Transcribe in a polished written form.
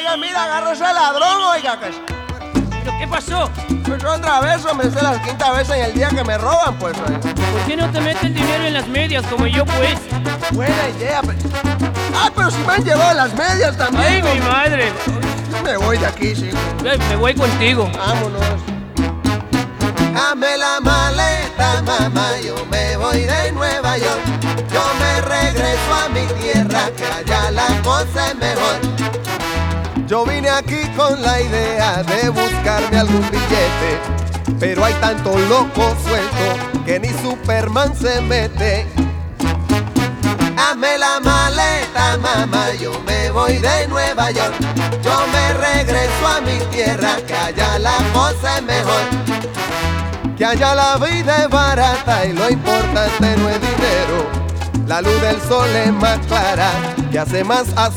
mira, agarra ese ladrón, oiga. ¿Pero qué pasó? Pues otra vez, hombre, esta es la quinta vez en el día que me roban, pues, oiga. ¿Por qué no te metes el dinero en las medias como yo, pues? Buena idea, pero... Ah, pero si me han llevado las medias también. ¡Ay, mi hombre. madre! Me voy de aquí, sí. Me voy contigo. Vámonos. Dame la maleta, mamá, yo me voy de Nueva York. Yo me regreso a mi tierra, que allá la cosa es mejor. Yo vine aquí con la idea de buscarme algún billete, pero hay tanto loco suelto que ni Superman se mete. Dame la maleta, mamá, yo me voy de Nueva York. Yo me regreso a mi tierra, que allá la cosa es mejor. Que allá la vida es barata y lo importante no es dinero. La luz del sol es más clara, que hace más